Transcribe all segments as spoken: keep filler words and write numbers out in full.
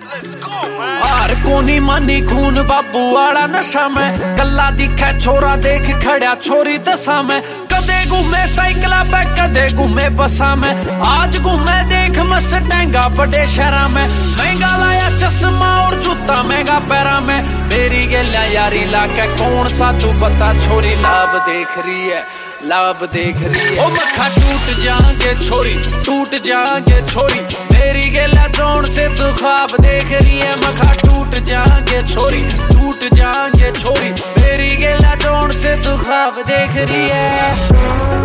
हार कोनी मानी खून बाबू वाला नशा में गल्ला दिखे छोरा देख खड़ा छोरी दशा में कदे घूमे साइकिल पे कदे घूमे बसा में आज घूमे देख मस्टैंगा बड़े शहरा में महंगा लाया चश्मा और जूता महंगा पैरा में मेरी गेला यारी लाके कौन सा तू बता छोरी लाभ देख रही है लाभ देख रही है ओ मक्खा टूट जाएंगे छोरी टूट जाएंगे छोरी मेरी गेला जोन से तू ख्वाब देख रही है मक्खा टूट जाएंगे छोरी टूट जाएंगे छोरी मेरी गेला जोन से तू ख्वाब देख रही है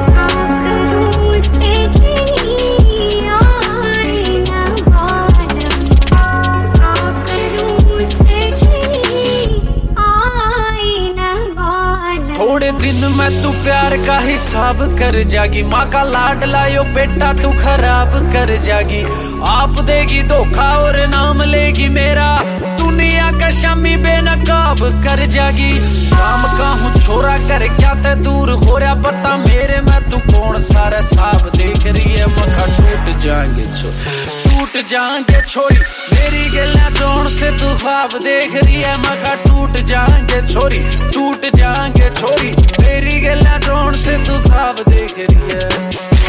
थोड़े दिन में तू प्यार का हिसाब कर जागी माँ का लाड लायो बेटा तू खराब कर जागी आप देगी धोखा और नाम लेगी मेरा दुनिया का शमी बेनकाब कर जागी काम का हूँ छोरा कर क्या ते दूर हो रहा पता मेरे में तू कौन सारा साफ देख रही है मखा टूट जाएंगे छो टूट जाएंगे छोरी मेरी गला जोन से तू ख्वाब देख रही है मखा टूट जाएंगे छोरी टूट जाएंगे छोरी मेरी गला जोन से तू ख्वाब देख रही है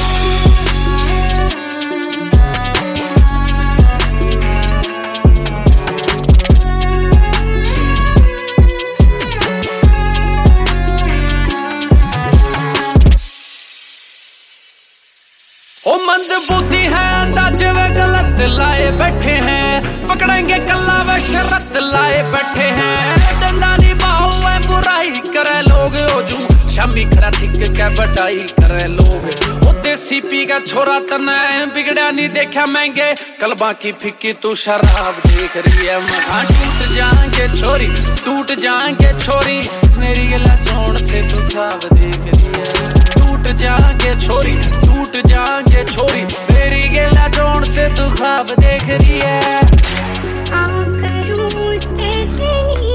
ओ मंद बुद्धि है अंदाजे वे गलत लाए बैठे हैं पकड़ेंगे कल्ला वे शरत लाए बैठे हैं दंदानी बाहु है बुराई करे लोग ओ जू शमी खरा छिक के बटाई करे लोग ओ देसी पी का छोरा तने बिगड़ा नहीं देखा महंगे कलबा की फिक्की तू शराब देख रही है मखा टूट जाएंगे छोरी टूट जाएंगे छोरी मेरी गला जोन से तू ख्वाब देख रही है टूट जाएंगे छोरी टूट जाएंगे छोरी मेरी गेला जोन से तू ख्वाब देख रही है।